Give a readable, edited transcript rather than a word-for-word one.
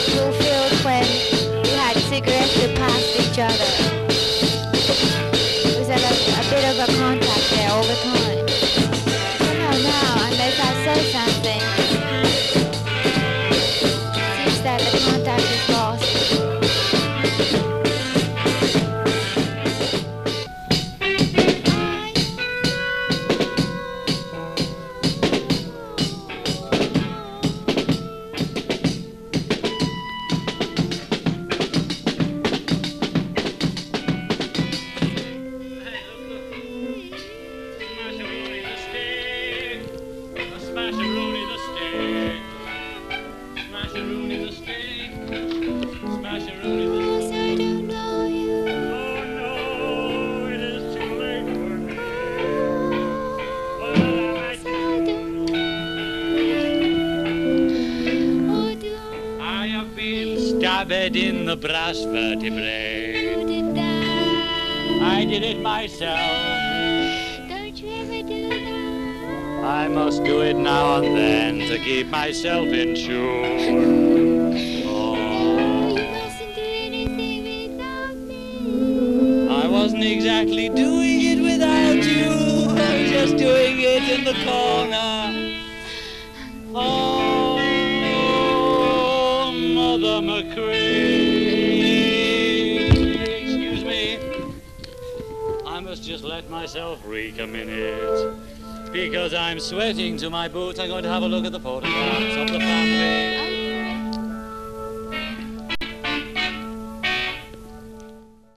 fulfilled when we had cigarettes to pass each other. There was a bit of a contact there all the time. Somehow now, unless I say something, it seems that the contact is lost. Stabbed in the brass vertebrae. I did it myself. Don't you ever do that? I must do it now and then to keep myself in tune. Oh, You mustn't do anything without me. I wasn't exactly doing it without you. I was just doing it in the corner. Oh, Mother McCree. Excuse me. I must just let myself reek a minute. Because I'm sweating to my boots. I'm going to have a look at the photographs of the family.